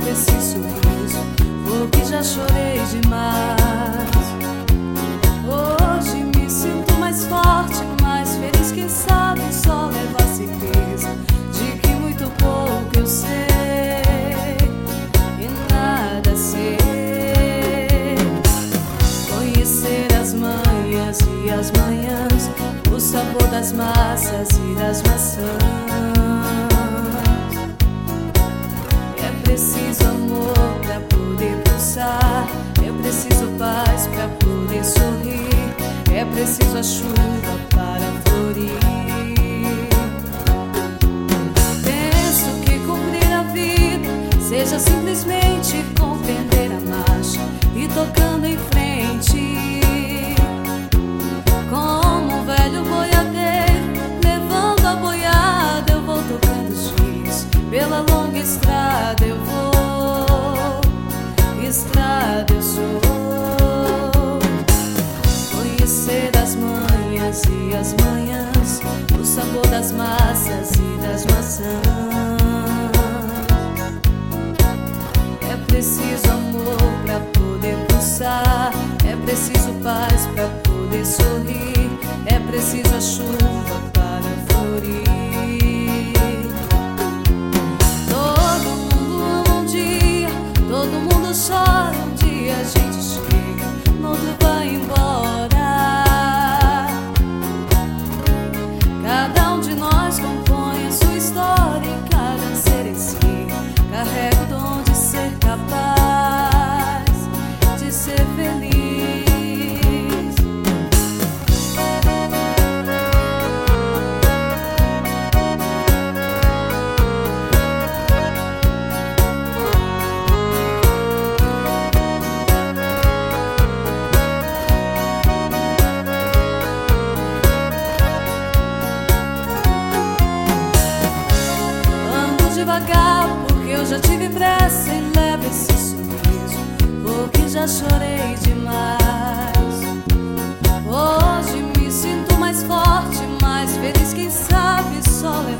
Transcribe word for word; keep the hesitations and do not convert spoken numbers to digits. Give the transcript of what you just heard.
esse sorriso, porque já chorei demais. Hoje me sinto mais forte, mais feliz, quem sabe só levo a certeza de que muito pouco eu sei e nada sei. Conhecer as manhãs e as manhãs, o sabor das massas e das maçãs. É preciso amor pra poder pulsar, é preciso paz pra poder sorrir, é preciso a chuva para florir. Penso que cumprir a vida seja simplesmente compreender a marcha e tocando em frente, como um velho boiadeiro levando a boiada. Eu vou tocando os dias, pela longa estrada eu vou, estrada eu sou. Conhecer as manhãs e as manhãs, o sabor das massas e das maçãs. É preciso amor pra poder pulsar, é preciso paz pra poder sorrir, é preciso a chuva para florir. Todo mundo ama um dia, todo mundo chora um dia, a gente chega, no outro vai embora. Cada um de nós compõe a sua história e cada ser em si carrega o dom de ser capaz de ser feliz. Devagar, porque eu já tive pressa e levo esse sorriso, porque já chorei demais. Hoje me sinto mais forte, mais feliz, quem sabe só levar